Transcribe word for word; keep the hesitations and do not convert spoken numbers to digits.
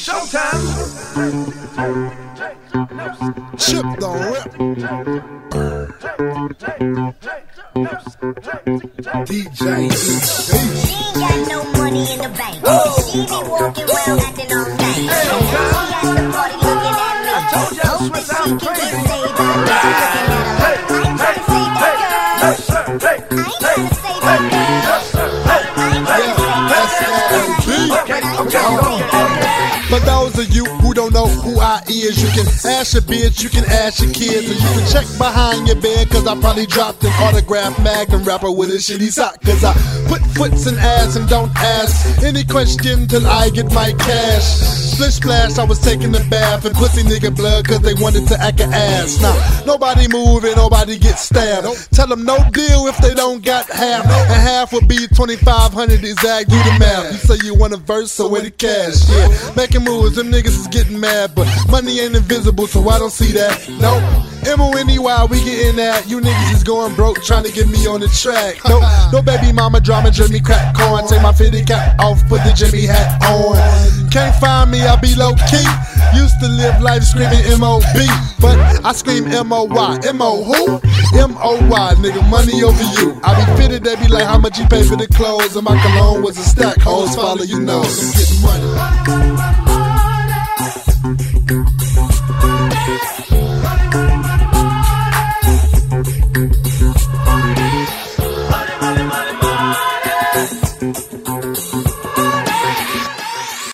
showtime. Chip don't rip. D J She ain't got no money in the bank. She be walking around acting all nice. She at the party looking at me. Hope that she can get saved by me. Looking at her. I ain't tryna save that girl. I ain't tryna save that girl. I ain't tryna save that girl. For those of you who don't know who I is, you can ask your bitch, you can ask your kids, and you can check behind your bed, cause I probably dropped an autograph Magnum rapper with a shitty sock. Cause I put foots in ass and don't ask any question till I get my cash. Splish splash, I was taking a bath and pussy nigga blood cause they wanted to act an ass. Now, nobody move and nobody get stabbed. Tell them no deal if they don't got half. And half would be twenty-five hundred exact, do the math. You say you want a verse, so where the cash? Yeah, making moves, them niggas is getting mad, but money ain't invisible, so I don't see that. No, M O N E Y, we getting that. You niggas is going broke, trying to get me on the track. No, no baby mama drama, Jimmy crack corn. Take my fitted cap off, put the Jimmy hat on. Can't find me, I be low key. Used to live life screaming M O B, but I scream M O Y. M O who? M O Y, nigga, money over you. I be fitted, they be like, how much you pay for the clothes? And my cologne was a stack, hoes follow you know. I'm getting money.